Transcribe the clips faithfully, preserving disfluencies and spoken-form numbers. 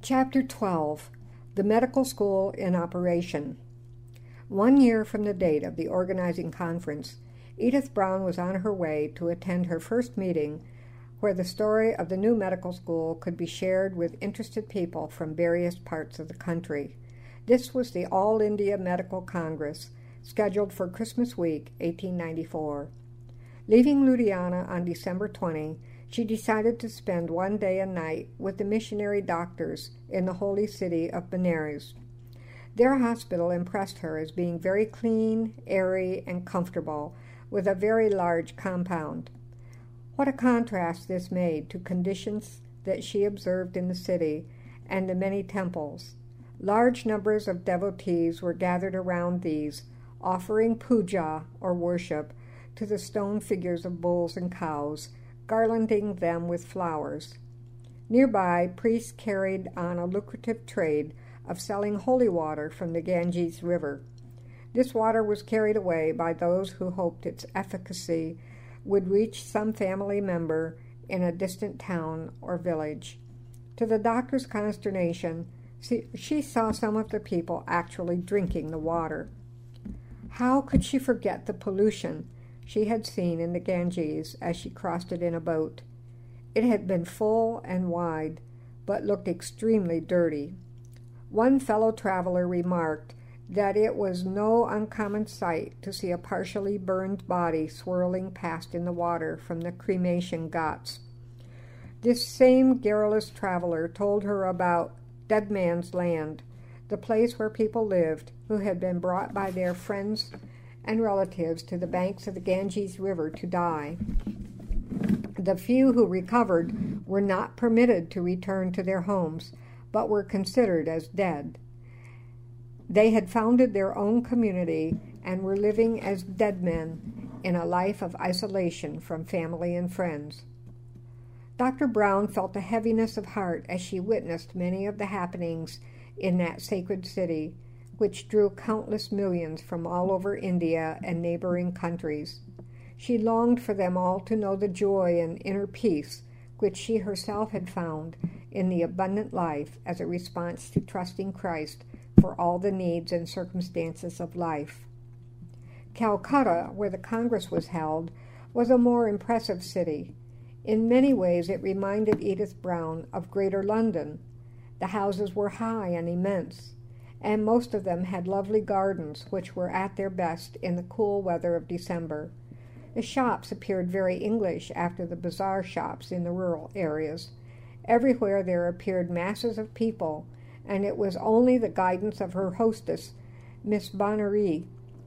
Chapter twelve. The Medical School in Operation. One year from the date of the organizing conference, Edith Brown was on her way to attend her first meeting where the story of the new medical school could be shared with interested people from various parts of the country. This was the All India Medical Congress, scheduled for Christmas week, eighteen ninety-four. Leaving Ludhiana on December twentieth, she decided to spend one day and night with the missionary doctors in the holy city of Benares. Their hospital impressed her as being very clean, airy, and comfortable, with a very large compound. What a contrast this made to conditions that she observed in the city and the many temples. Large numbers of devotees were gathered around these, offering puja, or worship, to the stone figures of bulls and cows, garlanding them with flowers. Nearby, priests carried on a lucrative trade of selling holy water from the Ganges River. This water was carried away by those who hoped its efficacy would reach some family member in a distant town or village. To the doctor's consternation, she saw some of the people actually drinking the water. How could she forget the pollution she had seen in the Ganges as she crossed it in a boat? It had been full and wide, but looked extremely dirty. One fellow traveler remarked that it was no uncommon sight to see a partially burned body swirling past in the water from the cremation ghats. This same garrulous traveler told her about Dead Man's Land, the place where people lived who had been brought by their friends and relatives to the banks of the Ganges River to die. The few who recovered were not permitted to return to their homes, but were considered as dead. They had founded their own community and were living as dead men in a life of isolation from family and friends. Doctor Brown felt a heaviness of heart as she witnessed many of the happenings in that sacred city, which drew countless millions from all over India and neighboring countries. She longed for them all to know the joy and inner peace which she herself had found in the abundant life as a response to trusting Christ for all the needs and circumstances of life. Calcutta, where the Congress was held, was a more impressive city. In many ways it reminded Edith Brown of Greater London. The houses were high and immense, and most of them had lovely gardens which were at their best in the cool weather of December. The shops appeared very English after the bazaar shops in the rural areas. Everywhere there appeared masses of people, and it was only the guidance of her hostess, Miss Bonnery,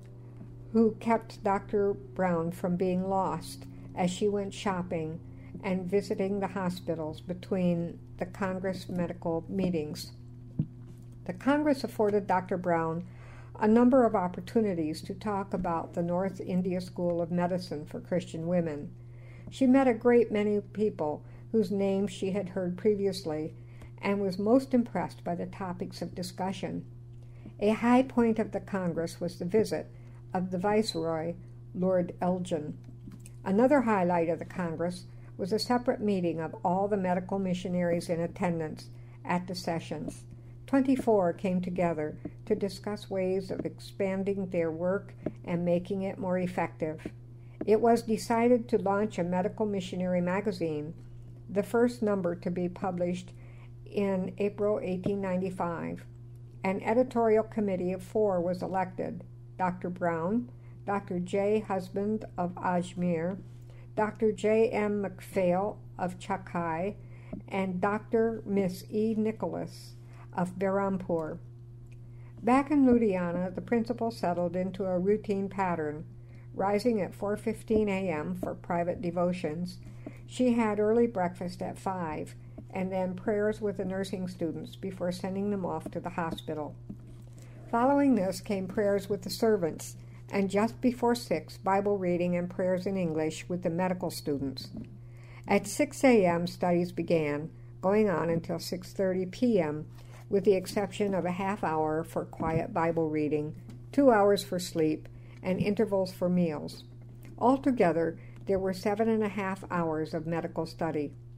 who kept Doctor Brown from being lost as she went shopping and visiting the hospitals between the Congress medical meetings. The Congress afforded Doctor Brown a number of opportunities to talk about the North India School of Medicine for Christian Women. She met a great many people whose names she had heard previously and was most impressed by the topics of discussion. A high point of the Congress was the visit of the Viceroy, Lord Elgin. Another highlight of the Congress was a separate meeting of all the medical missionaries in attendance at the sessions. Twenty-four came together to discuss ways of expanding their work and making it more effective. It was decided to launch a medical missionary magazine, the first number to be published in April eighteen ninety-five. An editorial committee of four was elected: Doctor Brown, Doctor J. Husband of Ajmer, Doctor J. M. McPhail of Chakai, and Doctor Miss E. Nicholas of Berhampur. Back in Ludhiana, the principal settled into a routine pattern. Rising at four fifteen a.m. for private devotions, she had early breakfast at five, and then prayers with the nursing students before sending them off to the hospital. Following this came prayers with the servants, and just before six, Bible reading and prayers in English with the medical students. At six a.m. studies began, going on until six thirty p.m., with the exception of a half hour for quiet Bible reading, two hours for sleep, and intervals for meals. Altogether, there were seven and a half hours of medical study.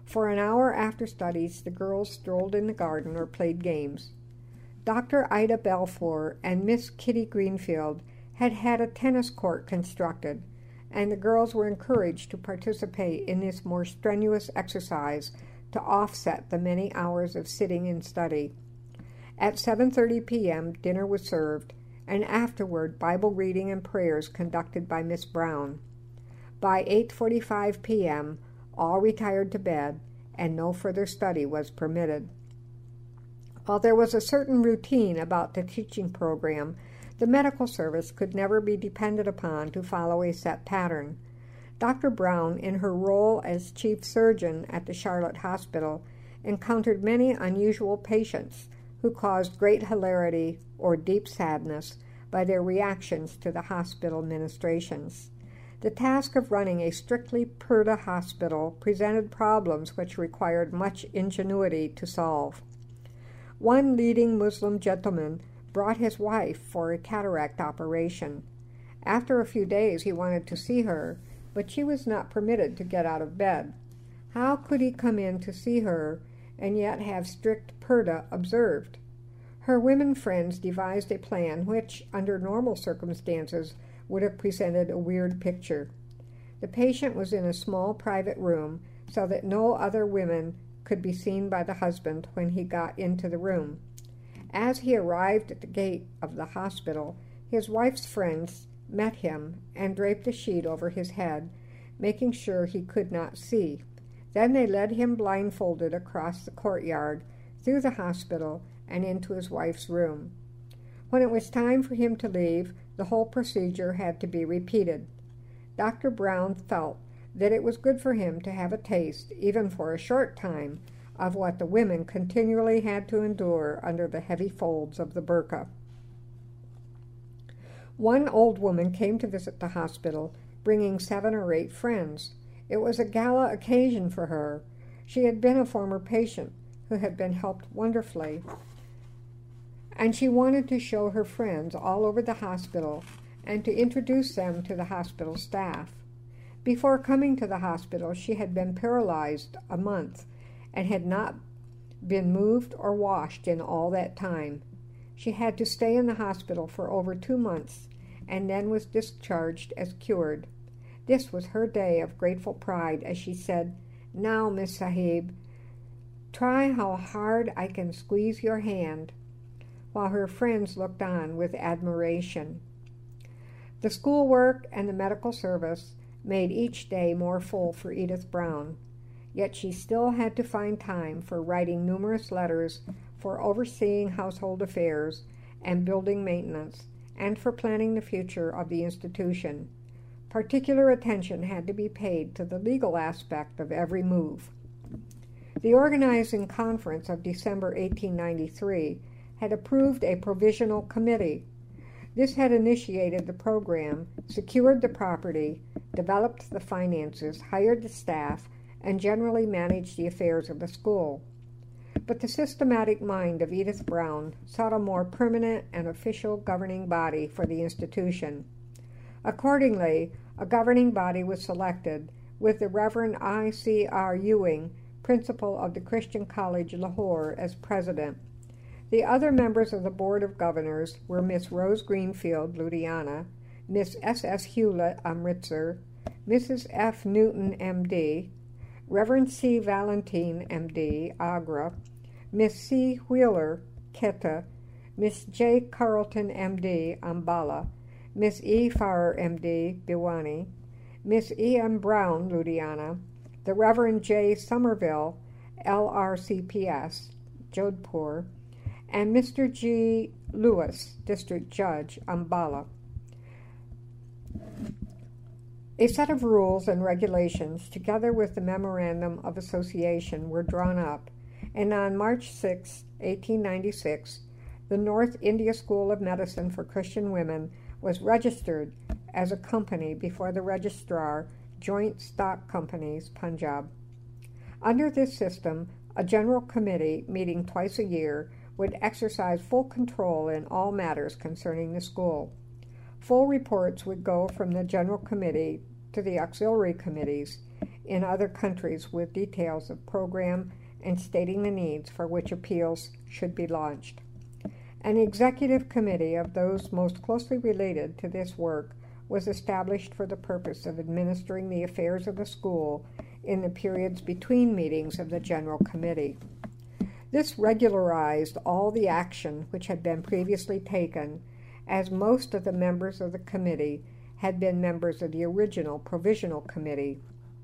For an hour after studies, the girls strolled in the garden or played games. Doctor Ida Balfour and Miss Kitty Greenfield had had a tennis court constructed, and the girls were encouraged to participate in this more strenuous exercise to offset the many hours of sitting and study. At seven thirty p.m., dinner was served, and afterward Bible reading and prayers conducted by Miss Brown. By eight forty-five p.m., all retired to bed, and no further study was permitted. While there was a certain routine about the teaching program, the medical service could never be depended upon to follow a set pattern. Doctor Brown, in her role as chief surgeon at the Charlotte Hospital, encountered many unusual patients who caused great hilarity or deep sadness by their reactions to the hospital ministrations. The task of running a strictly Purdah hospital presented problems which required much ingenuity to solve. One leading Muslim gentleman brought his wife for a cataract operation. After a few days he wanted to see her, but she was not permitted to get out of bed. How could he come in to see her and yet have strict Purdah observed? Her women friends devised a plan which, under normal circumstances, would have presented a weird picture. The patient was in a small private room, so that no other women could be seen by the husband when he got into the room. As he arrived at the gate of the hospital, his wife's friends met him and draped a sheet over his head, making sure he could not see. Then they led him blindfolded across the courtyard, through the hospital, and into his wife's room. When it was time for him to leave, the whole procedure had to be repeated. Doctor Brown felt that it was good for him to have a taste, even for a short time, of what the women continually had to endure under the heavy folds of the burqa. One old woman came to visit the hospital, bringing seven or eight friends. It was a gala occasion for her. She had been a former patient who had been helped wonderfully, and she wanted to show her friends all over the hospital and to introduce them to the hospital staff. Before coming to the hospital, she had been paralyzed a month and had not been moved or washed in all that time. She had to stay in the hospital for over two months and then was discharged as cured. This was her day of grateful pride as she said, "Now, Miss Sahib, try how hard I can squeeze your hand," while her friends looked on with admiration. The schoolwork and the medical service made each day more full for Edith Brown, yet she still had to find time for writing numerous letters, for overseeing household affairs and building maintenance, and for planning the future of the institution. Particular attention had to be paid to the legal aspect of every move. The organizing conference of December eighteen ninety-three had approved a provisional committee. This had initiated the program, secured the property, developed the finances, hired the staff, and generally managed the affairs of the school. But the systematic mind of Edith Brown sought a more permanent and official governing body for the institution. Accordingly, a governing body was selected, with the Reverend I C R Ewing, principal of the Christian College, Lahore, as president. The other members of the Board of Governors were Miss Rose Greenfield, Ludhiana, Miss S S Hewlett, Amritsar, Missus F. Newton, M D, Reverend C. Valentine, M D, Agra, Miss C. Wheeler, Quetta, Miss J. Carlton, M D, Ambala, Miss E. Farrer, M D, Bhiwani, Miss E. M. Brown, Ludhiana, the Reverend J. Somerville, L R C P S, Jodhpur, and Mister G. Lewis, District Judge, Ambala. A set of rules and regulations, together with the Memorandum of Association, were drawn up, and on March sixth, eighteen ninety-six, the North India School of Medicine for Christian Women was registered as a company before the Registrar, Joint Stock Companies, Punjab. Under this system, a general committee, meeting twice a year, would exercise full control in all matters concerning the school. Full reports would go from the general committee to the auxiliary committees in other countries with details of program and stating the needs for which appeals should be launched. An executive committee of those most closely related to this work was established for the purpose of administering the affairs of the school in the periods between meetings of the General Committee. This regularized all the action which had been previously taken, as most of the members of the committee had been members of the original Provisional Committee.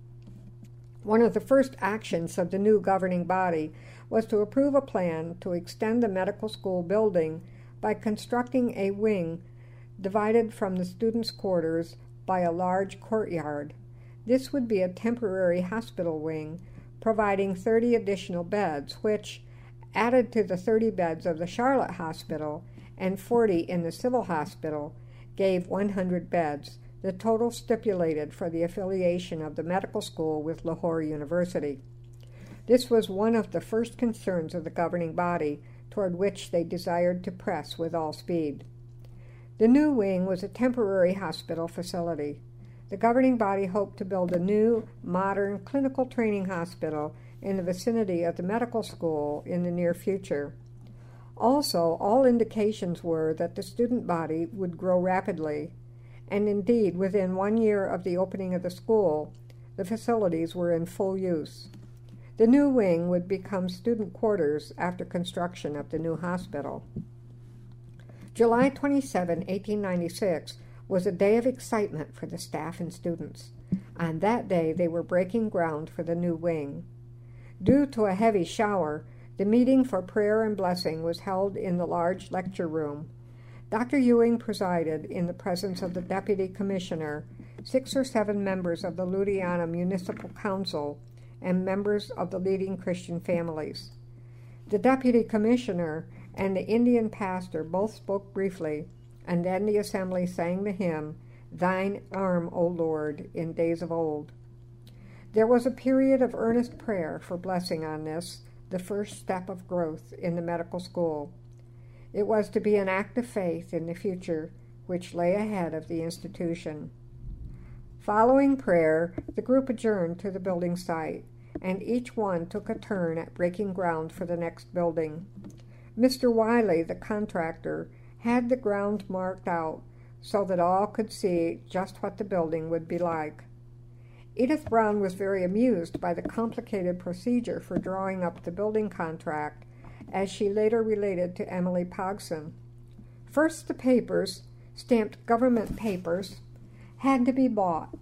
One of the first actions of the new governing body was to approve a plan to extend the medical school building by constructing a wing divided from the students' quarters by a large courtyard. This would be a temporary hospital wing, providing thirty additional beds, which, added to the thirty beds of the Charlotte Hospital and forty in the Civil Hospital, gave one hundred beds, the total stipulated for the affiliation of the medical school with Lahore University. This was one of the first concerns of the governing body, toward which they desired to press with all speed. The new wing was a temporary hospital facility. The governing body hoped to build a new, modern clinical training hospital in the vicinity of the medical school in the near future. Also, all indications were that the student body would grow rapidly, and indeed, within one year of the opening of the school, the facilities were in full use. The new wing would become student quarters after construction of the new hospital. July twenty-seventh, eighteen ninety-six, was a day of excitement for the staff and students. On that day, they were breaking ground for the new wing. Due to a heavy shower, the meeting for prayer and blessing was held in the large lecture room. Doctor Ewing presided in the presence of the Deputy Commissioner, six or seven members of the Ludhiana Municipal Council, and members of the leading Christian families. The Deputy Commissioner and the Indian pastor both spoke briefly, and then the assembly sang the hymn, "Thine Arm, O Lord, in Days of Old." There was a period of earnest prayer for blessing on this, the first step of growth in the medical school. It was to be an act of faith in the future which lay ahead of the institution. Following prayer, the group adjourned to the building site, and each one took a turn at breaking ground for the next building. Mister Wiley, the contractor, had the ground marked out so that all could see just what the building would be like. Edith Brown was very amused by the complicated procedure for drawing up the building contract, as she later related to Emily Pogson. First, the papers, stamped government papers, had to be bought.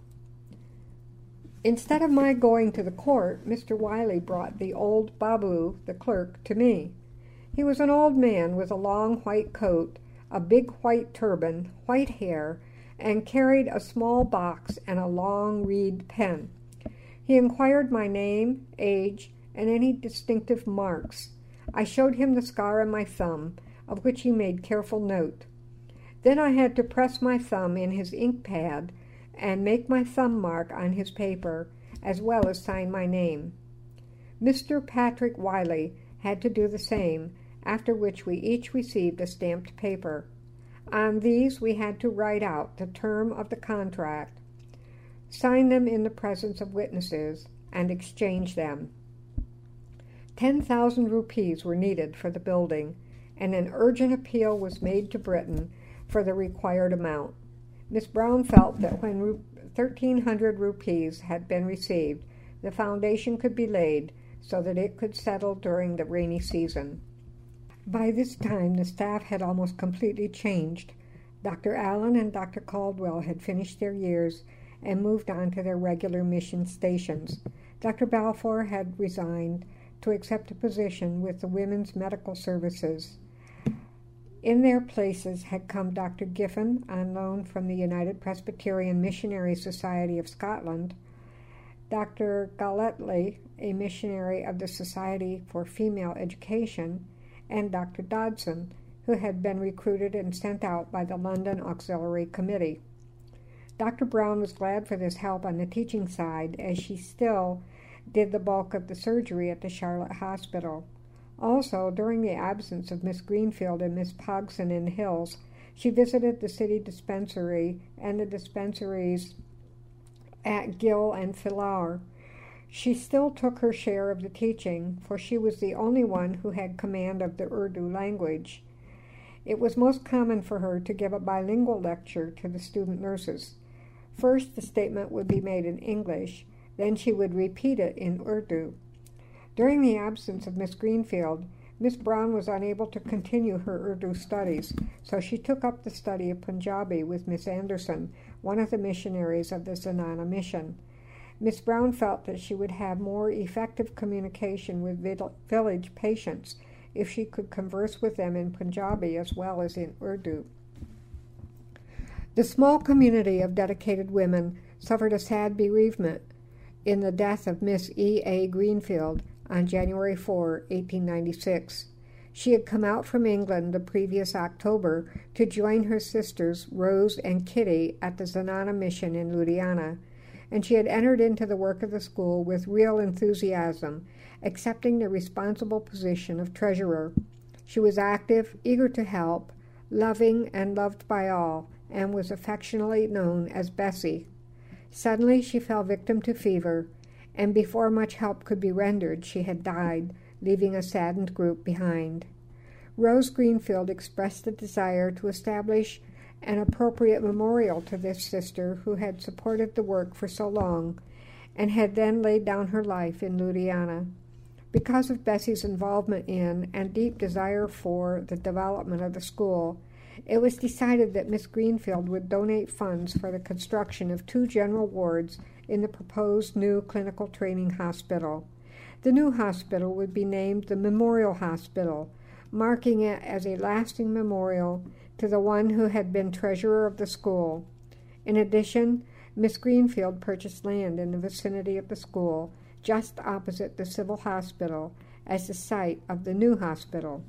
Instead of my going to the court, Mister Wiley brought the old Babu, the clerk, to me. He was an old man with a long white coat, a big white turban, white hair, and carried a small box and a long reed pen. He inquired my name, age, and any distinctive marks. I showed him the scar on my thumb, of which he made careful note. Then I had to press my thumb in his ink pad and make my thumb mark on his paper, as well as sign my name. Mister Patrick Wiley had to do the same, after which we each received a stamped paper. On these we had to write out the term of the contract, sign them in the presence of witnesses, and exchange them. Ten thousand rupees were needed for the building, and an urgent appeal was made to Britain for the required amount. Miss Brown felt that when thirteen hundred rupees had been received, the foundation could be laid so that it could settle during the rainy season. By this time, the staff had almost completely changed. Doctor Allen and Doctor Caldwell had finished their years and moved on to their regular mission stations. Doctor Balfour had resigned to accept a position with the Women's Medical Services. In their places had come Doctor Giffen, on loan from the United Presbyterian Missionary Society of Scotland, Doctor Galletley, a missionary of the Society for Female Education, and Doctor Dodson, who had been recruited and sent out by the London Auxiliary Committee. Doctor Brown was glad for this help on the teaching side, as she still did the bulk of the surgery at the Charlotte Hospital. Also, during the absence of Miss Greenfield and Miss Pogson in the Hills, she visited the city dispensary and the dispensaries at Gil and Filar. She still took her share of the teaching, for she was the only one who had command of the Urdu language. It was most common for her to give a bilingual lecture to the student nurses. First, the statement would be made in English, then she would repeat it in Urdu. During the absence of Miss Greenfield, Miss Brown was unable to continue her Urdu studies, so she took up the study of Punjabi with Miss Anderson, one of the missionaries of the Zenana mission. Miss Brown felt that she would have more effective communication with village patients if she could converse with them in Punjabi as well as in Urdu. The small community of dedicated women suffered a sad bereavement in the death of Miss E. A. Greenfield on January fourth, eighteen ninety-six. She had come out from England the previous October to join her sisters Rose and Kitty at the Zenana mission in Ludhiana, and she had entered into the work of the school with real enthusiasm, accepting the responsible position of treasurer. She was active, eager to help, loving and loved by all, and was affectionately known as Bessie. Suddenly she fell victim to fever, and before much help could be rendered, she had died, leaving a saddened group behind. Rose Greenfield expressed a desire to establish an appropriate memorial to this sister who had supported the work for so long and had then laid down her life in Ludhiana. Because of Bessie's involvement in and deep desire for the development of the school, it was decided that Miss Greenfield would donate funds for the construction of two general wards in the proposed new clinical training hospital. The new hospital would be named the Memorial Hospital, marking it as a lasting memorial to the one who had been treasurer of the school. In addition, Miss Greenfield purchased land in the vicinity of the school, just opposite the civil hospital, as the site of the new hospital.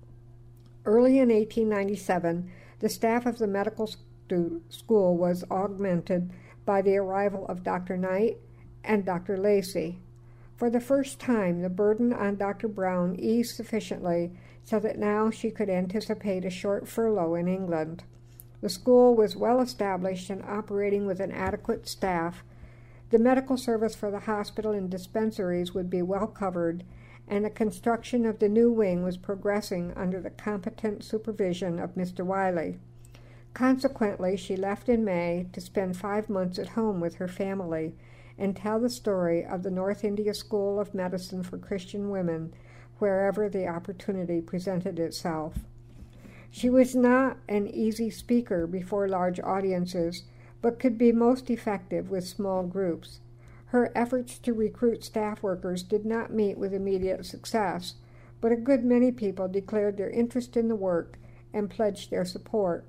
Early in eighteen ninety-seven, the staff of the medical stu- school was augmented by the arrival of Doctor Knight and Doctor Lacey. For the first time, the burden on Doctor Brown eased sufficiently so that now she could anticipate a short furlough in England. The school was well established and operating with an adequate staff. The medical service for the hospital and dispensaries would be well covered, and the construction of the new wing was progressing under the competent supervision of Mister Wiley. Consequently, she left in May to spend five months at home with her family and tell the story of the North India School of Medicine for Christian Women wherever the opportunity presented itself. She was not an easy speaker before large audiences, but could be most effective with small groups. Her efforts to recruit staff workers did not meet with immediate success, but a good many people declared their interest in the work and pledged their support.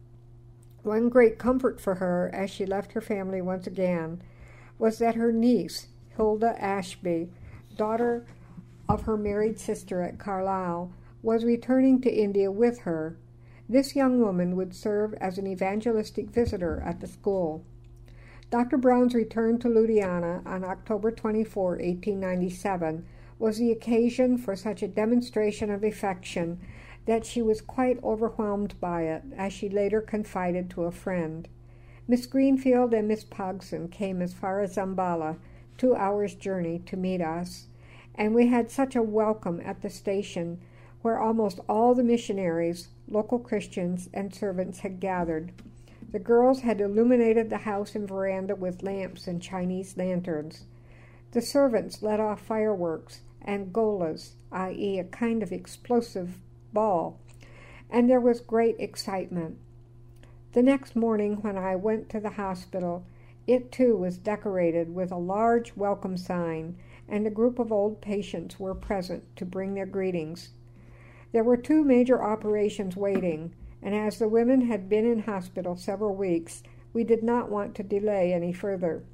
One great comfort for her as she left her family once again was that her niece, Hilda Ashby, daughter of her married sister at Carlisle, was returning to India with her. This young woman would serve as an evangelistic visitor at the school. Doctor Brown's return to Ludhiana on October twenty-fourth, eighteen ninety-seven, was the occasion for such a demonstration of affection that she was quite overwhelmed by it, as she later confided to a friend. Miss Greenfield and Miss Pogson came as far as Zambala, two hours' journey, to meet us, and we had such a welcome at the station, where almost all the missionaries, local Christians, and servants had gathered. The girls had illuminated the house and veranda with lamps and Chinese lanterns. The servants let off fireworks and golas, that is a kind of explosive ball, and there was great excitement. The next morning when I went to the hospital, it too was decorated with a large welcome sign, and a group of old patients were present to bring their greetings. There were two major operations waiting, and as the women had been in hospital several weeks, we did not want to delay any further.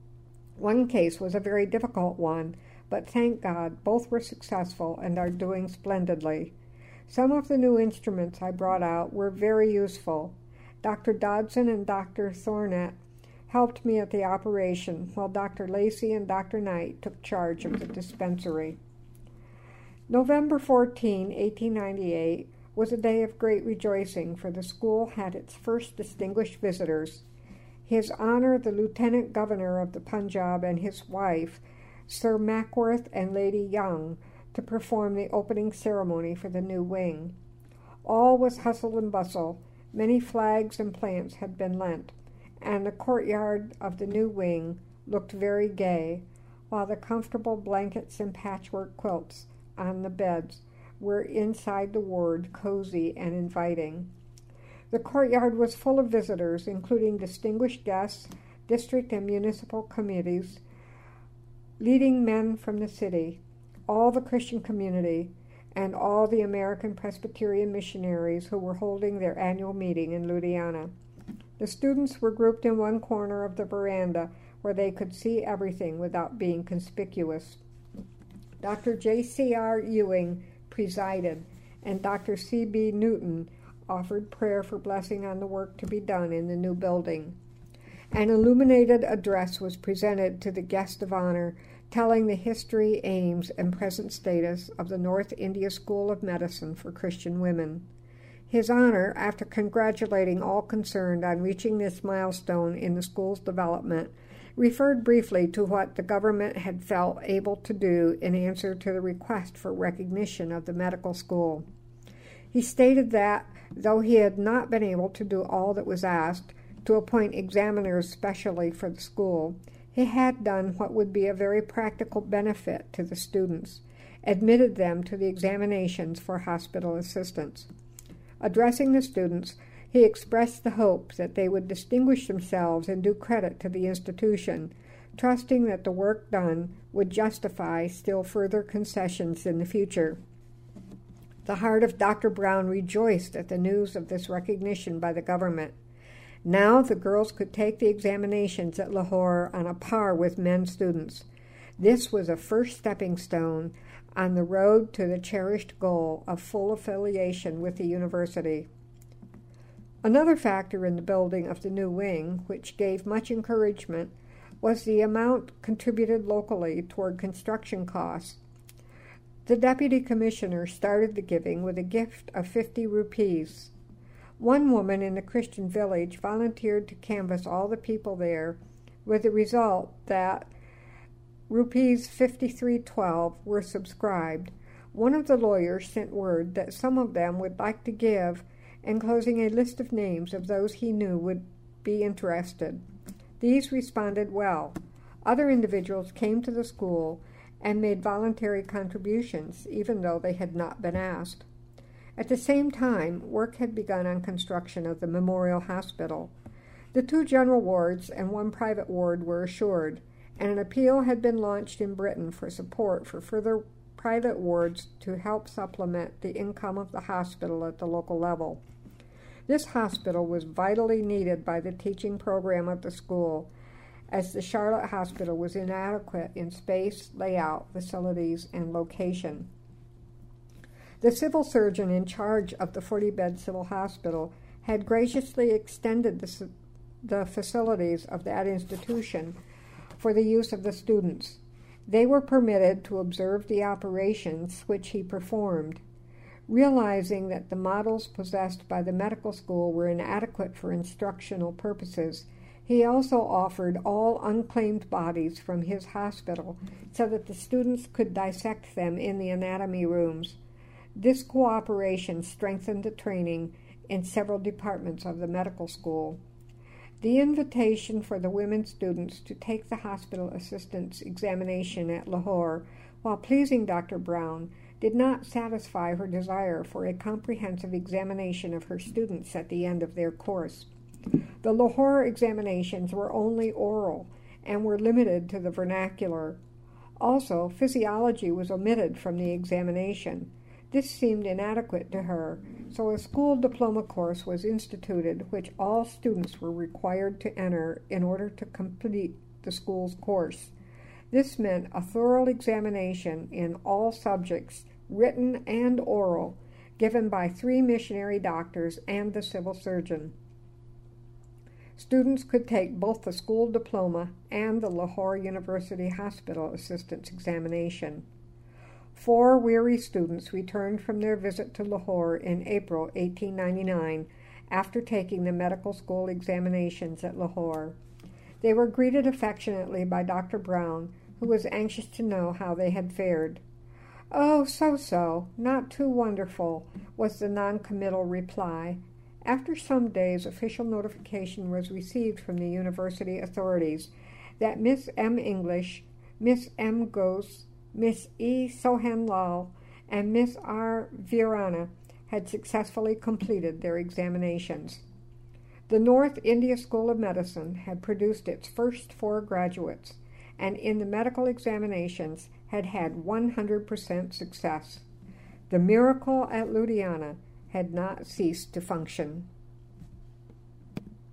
One case was a very difficult one, but thank God both were successful and are doing splendidly. Some of the new instruments I brought out were very useful. Doctor Dodson and Doctor Thornett helped me at the operation, while Doctor Lacey and Doctor Knight took charge of the dispensary. November fourteenth, eighteen ninety-eight, was a day of great rejoicing, for the school had its first distinguished visitors. His Honor the Lieutenant Governor of the Punjab and his wife, Sir Mackworth and Lady Young, to perform the opening ceremony for the new wing. All was hustle and bustle. Many flags and plants had been lent, and the courtyard of the new wing looked very gay, while the comfortable blankets and patchwork quilts on the beds were inside the ward cozy and inviting. The courtyard was full of visitors, including distinguished guests, district and municipal committees, leading men from the city, all the Christian community, and all the American Presbyterian missionaries who were holding their annual meeting in Ludhiana. The students were grouped in one corner of the veranda where they could see everything without being conspicuous. Doctor J C R Ewing presided, and Doctor C B Newton offered prayer for blessing on the work to be done in the new building. An illuminated address was presented to the guest of honor, telling the history, aims, and present status of the North India School of Medicine for Christian Women. His Honor, after congratulating all concerned on reaching this milestone in the school's development, referred briefly to what the government had felt able to do in answer to the request for recognition of the medical school. He stated that, though he had not been able to do all that was asked, to appoint examiners specially for the school, he had done what would be a very practical benefit to the students, admitted them to the examinations for hospital assistants. Addressing the students, he expressed the hope that they would distinguish themselves and do credit to the institution, trusting that the work done would justify still further concessions in the future. The heart of Doctor Brown rejoiced at the news of this recognition by the government. Now the girls could take the examinations at Lahore on a par with men students. This was a first stepping stone on the road to the cherished goal of full affiliation with the university. Another factor in the building of the new wing, which gave much encouragement, was the amount contributed locally toward construction costs. The deputy commissioner started the giving with a gift of fifty rupees. One woman in the Christian village volunteered to canvass all the people there, with the result that rupees fifty-three twelve were subscribed. One of the lawyers sent word that some of them would like to give, enclosing a list of names of those he knew would be interested. These responded well. Other individuals came to the school and made voluntary contributions, even though they had not been asked. At the same time, work had begun on construction of the Memorial Hospital. The two general wards and one private ward were assured, and an appeal had been launched in Britain for support for further private wards to help supplement the income of the hospital at the local level. This hospital was vitally needed by the teaching program of the school, as the Charlotte Hospital was inadequate in space, layout, facilities, and location. The civil surgeon in charge of the forty-bed civil hospital had graciously extended the, the facilities of that institution for the use of the students. They were permitted to observe the operations which he performed. Realizing that the models possessed by the medical school were inadequate for instructional purposes, he also offered all unclaimed bodies from his hospital so that the students could dissect them in the anatomy rooms. This cooperation strengthened the training in several departments of the medical school. The invitation for the women students to take the hospital assistant's examination at Lahore, while pleasing Doctor Brown, did not satisfy her desire for a comprehensive examination of her students at the end of their course. The Lahore examinations were only oral and were limited to the vernacular. Also, physiology was omitted from the examination. This seemed inadequate to her, so a school diploma course was instituted which all students were required to enter in order to complete the school's course. This meant a thorough examination in all subjects, written and oral, given by three missionary doctors and the civil surgeon. Students could take both the school diploma and the Lahore University Hospital Assistant's examination. Four weary students returned from their visit to Lahore in April eighteen ninety-nine after taking the medical school examinations at Lahore. They were greeted affectionately by Doctor Brown, who was anxious to know how they had fared. "Oh, so-so, not too wonderful," was the non-committal reply. After some days, official notification was received from the university authorities that Miss M. English, Miss M. Ghose, Miss E. Sohan Lal, and Miss R. Virana had successfully completed their examinations. The North India School of Medicine had produced its first four graduates, and in the medical examinations had had one hundred percent success. The miracle at Ludhiana had not ceased to function.